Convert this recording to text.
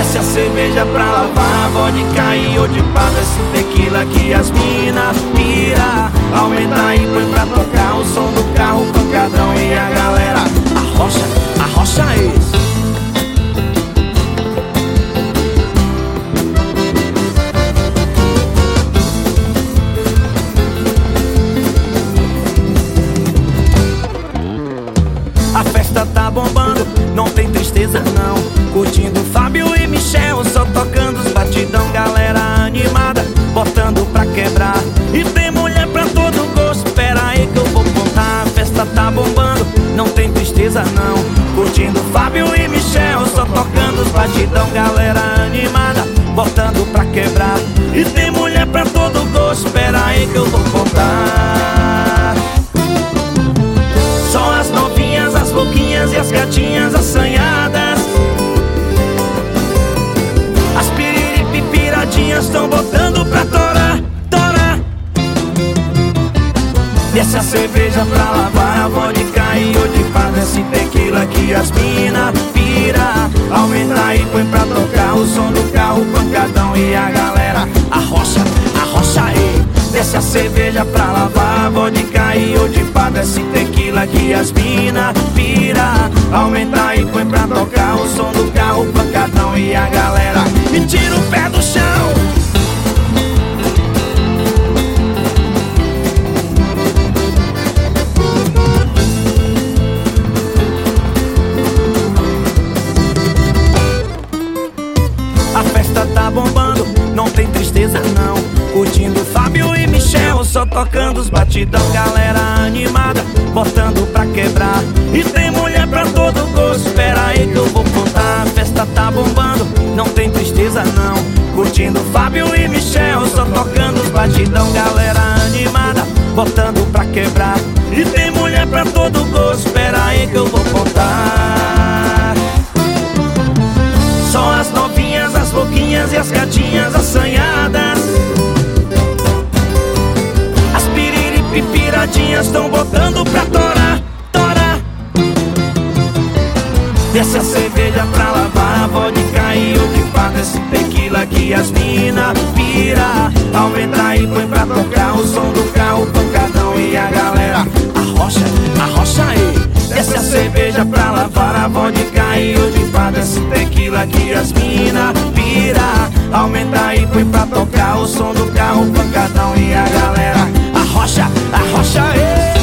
Desce a cerveja pra lavar, vodka e ou de pá, desce tequila que as mina pira. Aumenta aí, põe pra tocar o som do carro, pancadão e a galera arrocha esse. A festa tá bombando, não tem tristeza não. Curtindo Fábio e Michel, só tocando os batidão. Galera animada, botando pra quebrar. E tem mulher pra todo gosto, pera aí que eu vou contar. A festa tá bombando, não tem tristeza não. Curtindo Fábio e Michel, só tocando os batidão. Galera animada, botando pra quebrar. E tem mulher pra todo gosto, pera aí que eu vou contar. Só as novinhas, as louquinhas e as gatinhas assanhadas. As piriripipiradinhas estão botando pra torar. Desce a cerveja pra lavar, a vodka e o de pá, desce tequila que as mina pira. Aumenta aí, põe pra tocar o som do carro, pancadão e a galera arrocha aí. Desce a cerveja pra lavar, vodka e o de pá, desce tequila que as mina pira. Aumenta aí, põe pra tocar o som do carro, pancadão e a galera me tira o pé do chão. A festa tá bombando, não tem tristeza não. Curtindo Fábio e Michel, só tocando os batidão. Galera animada, botando pra quebrar. E tem mulher pra todo gosto, espera aí que eu vou contar. A festa tá bombando, não tem tristeza não. Curtindo Fábio e Michel, só tocando os batidão. Galera animada, botando pra quebrar. E tem mulher pra todo gosto, espera aí que eu vou contar. Só as novinhas, as louquinhas e as gatinhas assanhadas. As piriripipiradinhas estão botando pra torar. Desce a cerveja pra lavar, a vodka e o de pá, desce tequila que as mina pira. Aumenta aí, põe pra tocar o som do carro, pancadão e a galera arrocha aí. Desce a cerveja pra lavar, a vodka e o de pá, desce tequila que as mina pira. Aumenta aí, põe pra tocar o som do carro, pancadão e a galera arrocha aí.